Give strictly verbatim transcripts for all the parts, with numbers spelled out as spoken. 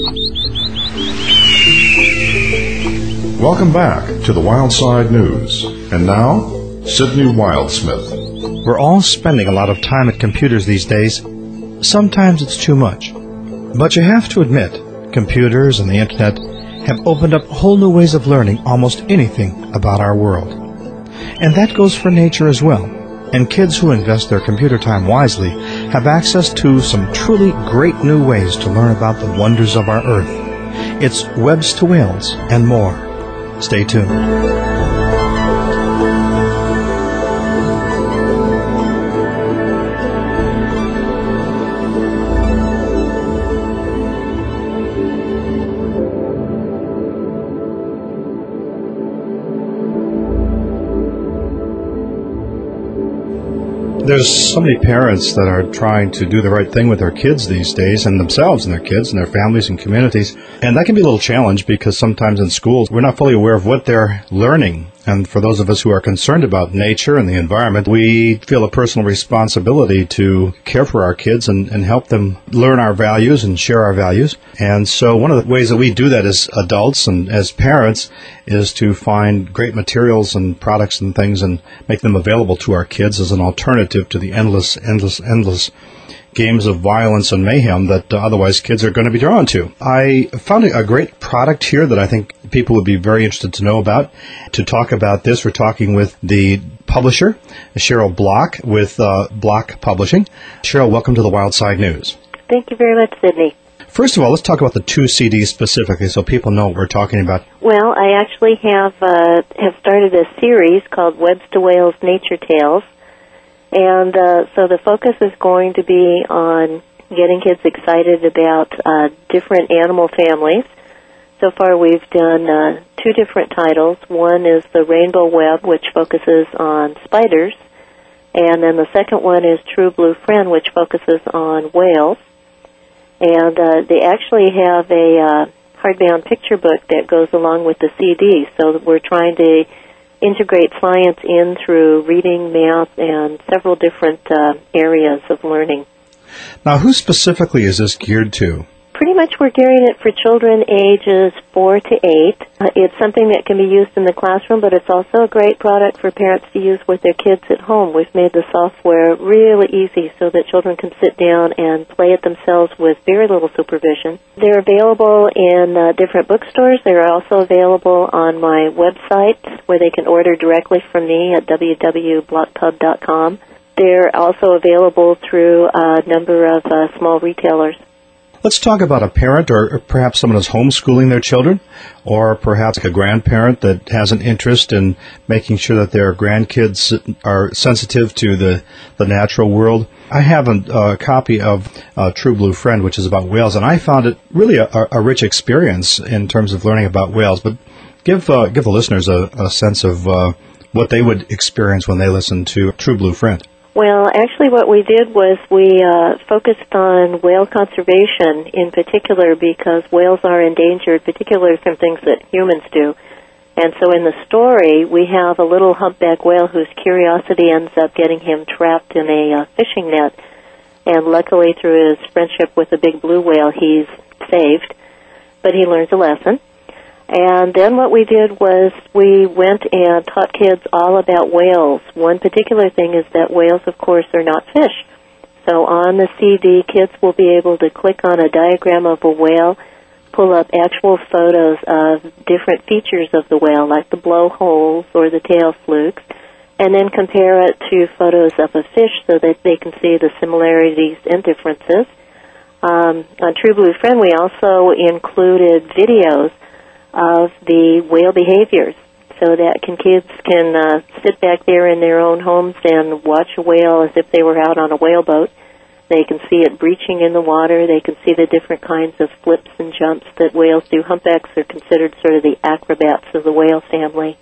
Welcome back to the Wildside News. And now, Sydney Wildsmith. We're all spending a lot of time at computers these days. Sometimes it's too much. But you have to admit, computers and the Internet have opened up whole new ways of learning almost anything about our world. And that goes for nature as well. And kids who invest their computer time wisely have access to some truly great new ways to learn about the wonders of our Earth. It's Webs to Whales and more. Stay tuned. There's so many parents that are trying to do the right thing with their kids these days, and themselves and their kids and their families and communities. And that can be a little challenge because sometimes in schools we're not fully aware of what they're learning. And for those of us who are concerned about nature and the environment, we feel a personal responsibility to care for our kids and, and help them learn our values and share our values. And so one of the ways that we do that as adults and as parents is to find great materials and products and things and make them available to our kids as an alternative to the endless, endless, endless games of violence and mayhem that uh, otherwise kids are going to be drawn to. I found a great product here that I think people would be very interested to know about. To talk about this, we're talking with the publisher, Cheryl Block, with uh, Block Publishing. Cheryl, welcome to the Wildside News. Thank you very much, Sydney. First of all, let's talk about the two C Ds specifically so people know what we're talking about. Well, I actually have uh, have started a series called Webs to Whales Nature Tales. And uh, so the focus is going to be on getting kids excited about uh, different animal families. So far we've done uh, two different titles. One is the Rainbow Web, which focuses on spiders. And then the second one is True Blue Friend, which focuses on whales. And uh, they actually have a uh, hardbound picture book that goes along with the C D. So we're trying to integrate science in through reading, math, and several different uh, areas of learning. Now, who specifically is this geared to? Pretty much we're gearing it for children ages four to eight. Uh, it's something that can be used in the classroom, but it's also a great product for parents to use with their kids at home. We've made the software really easy so that children can sit down and play it themselves with very little supervision. They're available in uh, different bookstores. They're also available on my website where they can order directly from me at w w w dot block pub dot com. They're also available through a number of uh, small retailers. Let's talk about a parent or perhaps someone who's homeschooling their children, or perhaps a grandparent that has an interest in making sure that their grandkids are sensitive to the, the natural world. I have a, a copy of uh, True Blue Friend, which is about whales, and I found it really a, a rich experience in terms of learning about whales. But give uh, give the listeners a, a sense of uh, what they would experience when they listen to True Blue Friend. Well, actually what we did was we uh, focused on whale conservation in particular because whales are endangered, particularly from things that humans do. And so in the story, we have a little humpback whale whose curiosity ends up getting him trapped in a uh, fishing net. And luckily, through his friendship with the big blue whale, he's saved. But he learns a lesson. And then what we did was we went and taught kids all about whales. One particular thing is that whales, of course, are not fish. So on the C D, kids will be able to click on a diagram of a whale, pull up actual photos of different features of the whale, like the blowholes or the tail flukes, and then compare it to photos of a fish so that they can see the similarities and differences. Um, on True Blue Friend, we also included videos of the whale behaviors so that can kids can uh, sit back there in their own homes and watch a whale as if they were out on a whaleboat. They can see it breaching in the water. They can see the different kinds of flips and jumps that whales do. Humpbacks are considered sort of the acrobats of the whale family.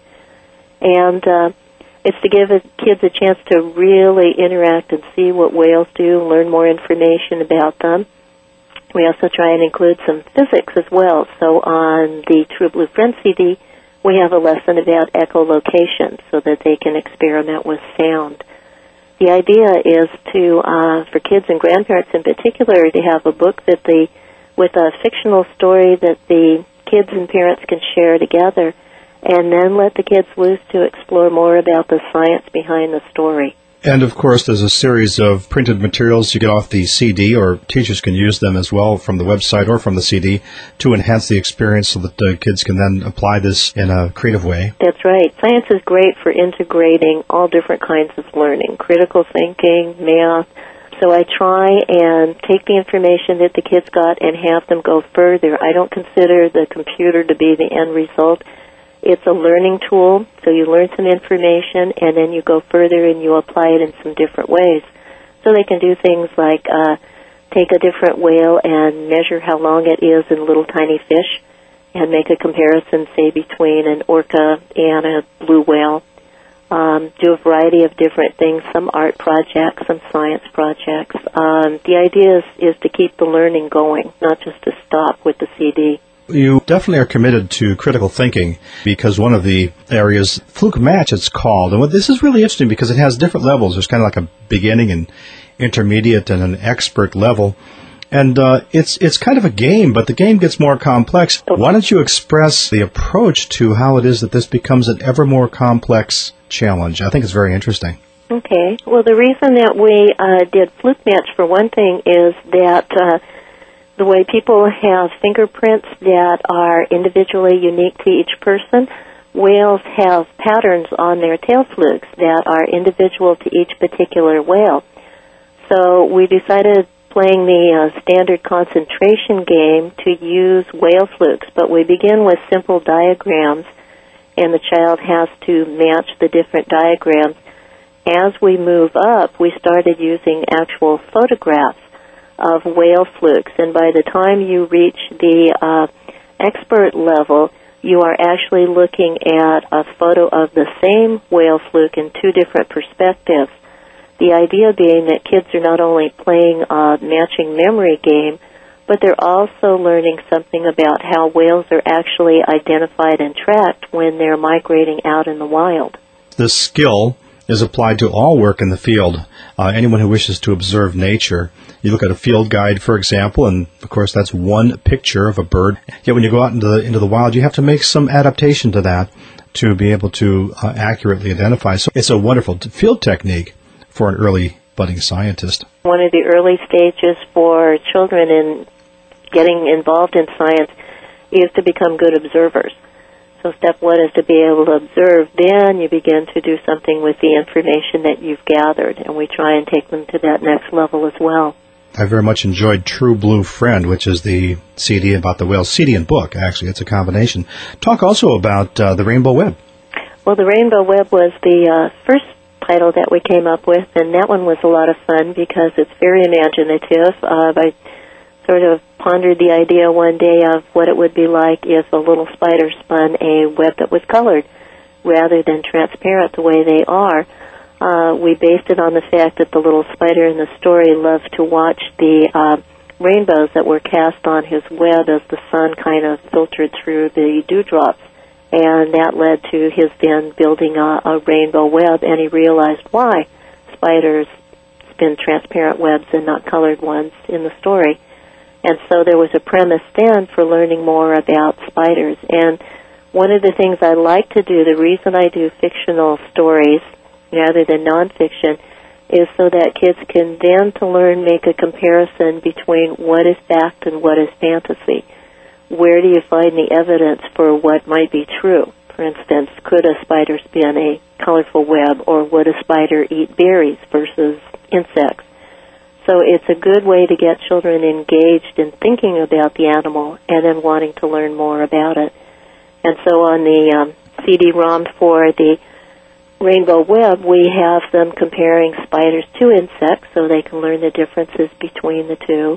And uh, it's to give kids a chance to really interact and see what whales do, learn more information about them. We also try and include some physics as well. So on the True Blue Friend C D, we have a lesson about echolocation so that they can experiment with sound. The idea is to, uh, for kids and grandparents in particular, to have a book that the with a fictional story that the kids and parents can share together, and then let the kids loose to explore more about the science behind the story. And, of course, there's a series of printed materials you get off the C D, or teachers can use them as well from the website or from the C D to enhance the experience so that the kids can then apply this in a creative way. That's right. Science is great for integrating all different kinds of learning, critical thinking, math. So I try and take the information that the kids got and have them go further. I don't consider the computer to be the end result. It's a learning tool, so you learn some information, and then you go further and you apply it in some different ways. So they can do things like uh, take a different whale and measure how long it is in little tiny fish and make a comparison, say, between an orca and a blue whale. Um, do a variety of different things, some art projects, some science projects. Um, the idea is, is to keep the learning going, not just to stop with the C D. You definitely are committed to critical thinking because one of the areas, Fluke Match it's called, and what, this is really interesting because it has different levels. There's kind of like a beginning and intermediate and an expert level. And uh, it's it's kind of a game, but the game gets more complex. Why don't you express the approach to how it is that this becomes an ever more complex challenge? I think it's very interesting. Okay. Well, the reason that we uh, did Fluke Match, for one thing, is that uh, the way people have fingerprints that are individually unique to each person, whales have patterns on their tail flukes that are individual to each particular whale. So we decided, playing the uh, standard concentration game, to use whale flukes, but we begin with simple diagrams, and the child has to match the different diagrams. As we move up, we started using actual photographs of whale flukes, and by the time you reach the uh, expert level, you are actually looking at a photo of the same whale fluke in two different perspectives. The idea being that kids are not only playing a matching memory game, but they're also learning something about how whales are actually identified and tracked when they're migrating out in the wild. This skill is applied to all work in the field. Uh, anyone who wishes to observe nature. You look at a field guide, for example, and of course that's one picture of a bird. Yet when you go out into the, into the wild, you have to make some adaptation to that to be able to uh, accurately identify. So it's a wonderful t- field technique for an early budding scientist. One of the early stages for children in getting involved in science is to become good observers. So step one is to be able to observe. Then you begin to do something with the information that you've gathered, and we try and take them to that next level as well. I very much enjoyed True Blue Friend, which is the C D about the whales. C D and book, actually. It's a combination. Talk also about uh, the Rainbow Web. Well, the Rainbow Web was the uh, first title that we came up with, and that one was a lot of fun because it's very imaginative. Uh, I sort of pondered the idea one day of what it would be like if a little spider spun a web that was colored rather than transparent the way they are. Uh, we based it on the fact that the little spider in the story loved to watch the uh, rainbows that were cast on his web as the sun kind of filtered through the dewdrops. And that led to his then building a, a rainbow web, and he realized why spiders spin transparent webs and not colored ones in the story. And so there was a premise then for learning more about spiders. And one of the things I like to do, the reason I do fictional stories rather than nonfiction, is so that kids can then to learn make a comparison between what is fact and what is fantasy. Where do you find the evidence for what might be true? For instance, could a spider spin a colorful web, or would a spider eat berries versus insects? So it's a good way to get children engaged in thinking about the animal and then wanting to learn more about it. And so on the um, C D-ROM for the Rainbow Web, we have them comparing spiders to insects so they can learn the differences between the two.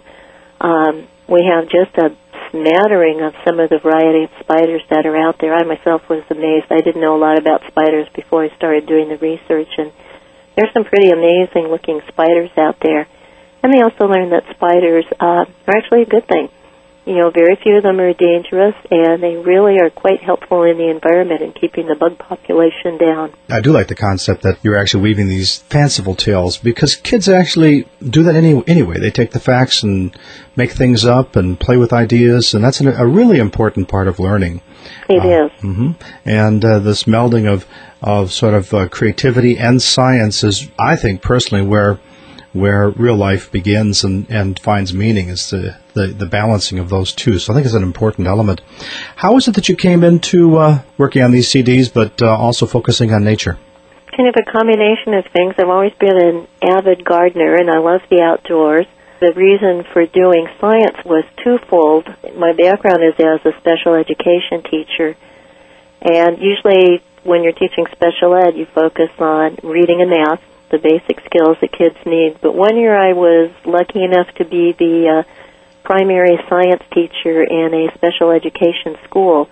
Um, we have just a smattering of some of the variety of spiders that are out there. I myself was amazed. I didn't know a lot about spiders before I started doing the research, and there's some pretty amazing-looking spiders out there. And they also learned that spiders uh, are actually a good thing. You know, very few of them are dangerous, and they really are quite helpful in the environment in keeping the bug population down. I do like the concept that you're actually weaving these fanciful tales, because kids actually do that any, anyway. They take the facts and make things up and play with ideas, and that's an, a really important part of learning. It uh, is. Mm-hmm. And uh, this melding of, of sort of uh, creativity and science is, I think, personally, where where real life begins and, and finds meaning, is the, the, the balancing of those two. So I think it's an important element. How is it that you came into uh, working on these C Ds, but uh, also focusing on nature? Kind of a combination of things. I've always been an avid gardener, and I love the outdoors. The reason for doing science was twofold. My background is as a special education teacher, and usually when you're teaching special ed, you focus on reading and math, the basic skills that kids need. But one year I was lucky enough to be the uh, primary science teacher in a special education school,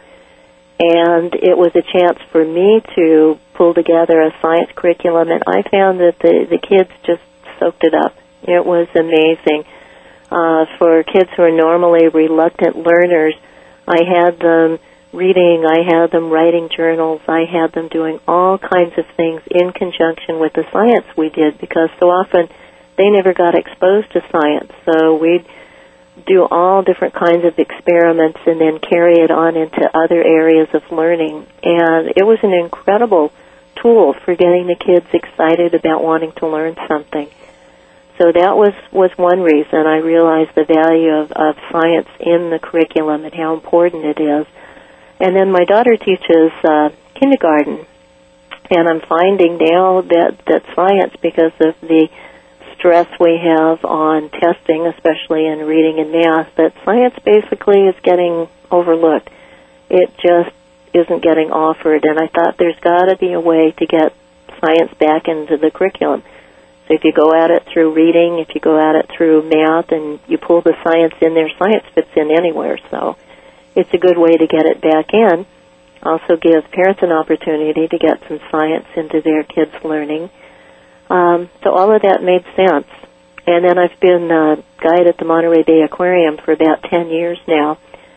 and it was a chance for me to pull together a science curriculum, and I found that the, the kids just soaked it up. It was amazing. Uh, for kids who are normally reluctant learners, I had them reading, I had them writing journals, I had them doing all kinds of things in conjunction with the science we did, because so often they never got exposed to science. So we'd do all different kinds of experiments and then carry it on into other areas of learning. And it was an incredible tool for getting the kids excited about wanting to learn something. So that was, was one reason I realized the value of, of science in the curriculum and how important it is. And then my daughter teaches uh, kindergarten, and I'm finding now that, that science, because of the stress we have on testing, especially in reading and math, that science basically is getting overlooked. It just isn't getting offered, and I thought there's got to be a way to get science back into the curriculum. So if you go at it through reading, if you go at it through math, and you pull the science in there, science fits in anywhere. So it's a good way to get it back in. Also gives parents an opportunity to get some science into their kids' learning. Um, so all of that made sense. And then I've been a guide at the Monterey Bay Aquarium for about ten years now.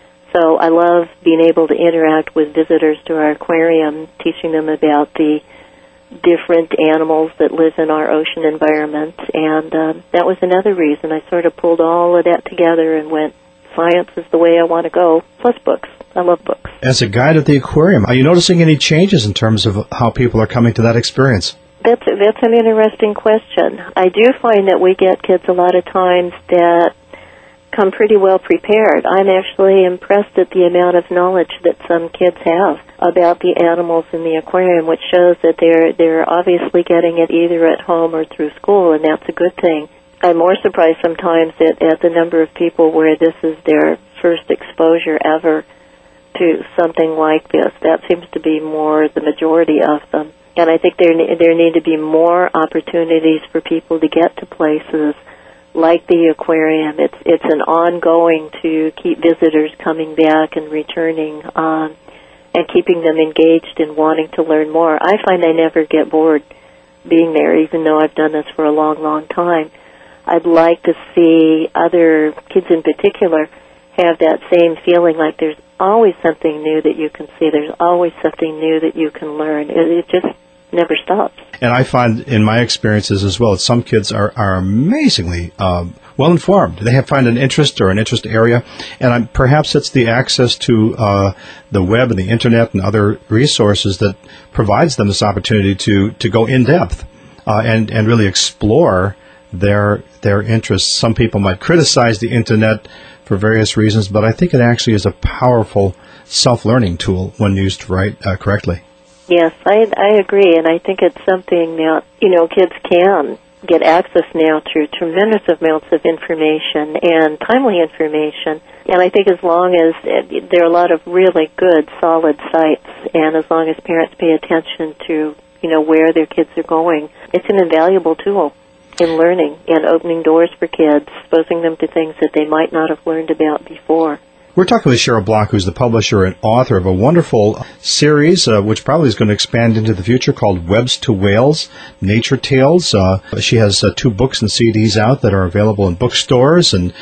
So I love being able to interact with visitors to our aquarium, teaching them about the different animals that live in our ocean environment. And uh, that was another reason. I sort of pulled all of that together and went, science is the way I want to go, plus books. I love books. As a guide at the aquarium, are you noticing any changes in terms of how people are coming to that experience? That's that's an interesting question. I do find that we get kids a lot of times that come pretty well prepared. I'm actually impressed at the amount of knowledge that some kids have about the animals in the aquarium, which shows that they're they're obviously getting it either at home or through school, and that's a good thing. I'm more surprised sometimes at, at the number of people where this is their first exposure ever to something like this. That seems to be more the majority of them. And I think there there need to be more opportunities for people to get to places like the aquarium. It's it's an ongoing to keep visitors coming back and returning, um, and keeping them engaged and wanting to learn more. I find I never get bored being there, even though I've done this for a long, long time. I'd like to see other kids in particular have that same feeling, like there's always something new that you can see. There's always something new that you can learn. It, it just never stops. And I find in my experiences as well that some kids are, are amazingly um, well-informed. They have find an interest or an interest area, and I'm, perhaps it's the access to uh, the web and the Internet and other resources that provides them this opportunity to, to go in-depth uh, and, and really explore their their interests. Some people might criticize the Internet for various reasons, but I think it actually is a powerful self-learning tool when used right uh, correctly. Yes, I I agree, and I think it's something that, you know, kids can get access now to tremendous amounts of information and timely information. And I think as long as it, there are a lot of really good, solid sites, and as long as parents pay attention to, you know, where their kids are going, it's an invaluable tool in learning and opening doors for kids, exposing them to things that they might not have learned about before. We're talking with Cheryl Block, who's the publisher and author of a wonderful series, uh, which probably is going to expand into the future, called Webs to Whales, Nature Tales. Uh, she has uh, two books and C Ds out that are available in bookstores, and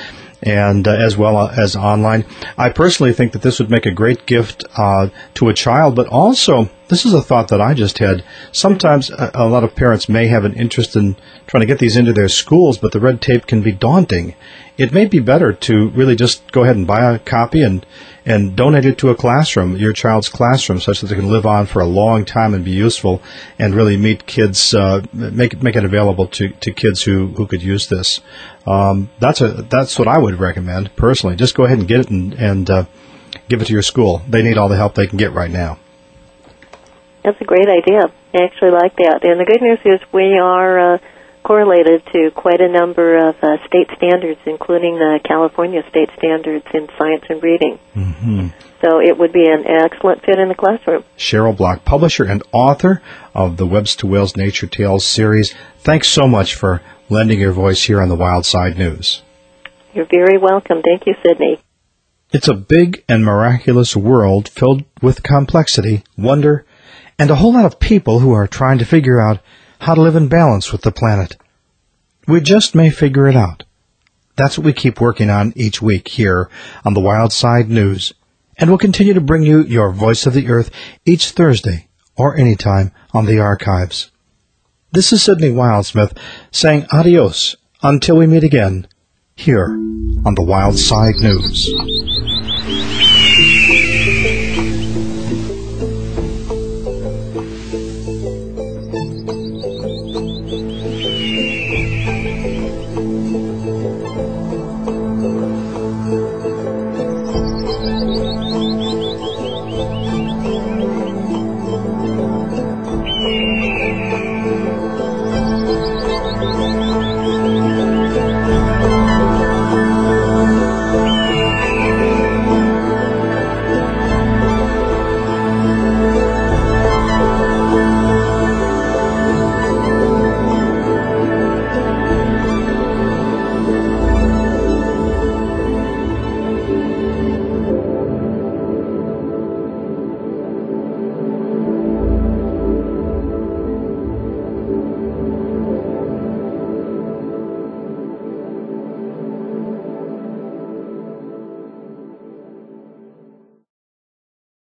and uh, as well as online. I personally think that this would make a great gift uh, to a child, but also, this is a thought that I just had. Sometimes a, a lot of parents may have an interest in trying to get these into their schools, but the red tape can be daunting. It may be better to really just go ahead and buy a copy and, and donate it to a classroom, your child's classroom, such that they can live on for a long time and be useful and really meet kids, uh, make it, make it available to, to kids who, who could use this. Um, that's a, that's what I would recommend personally. Just go ahead and get it and, and uh, give it to your school. They need all the help they can get right now. That's a great idea. I actually like that. And the good news is we are uh, correlated to quite a number of uh, state standards, including the California state standards in science and reading. Mm-hmm. So it would be an excellent fit in the classroom. Cheryl Block, publisher and author of the Webs to Whales Nature Tales series. Thanks so much for lending your voice here on the Wild Side News. You're very welcome. Thank you, Sydney. It's a big and miraculous world filled with complexity, wonder, and a whole lot of people who are trying to figure out how to live in balance with the planet. We just may figure it out. That's what we keep working on each week here on the Wild Side News, and we'll continue to bring you your Voice of the Earth each Thursday or anytime on the archives. This is Sydney Wildsmith saying adios until we meet again here on the Wild Side News.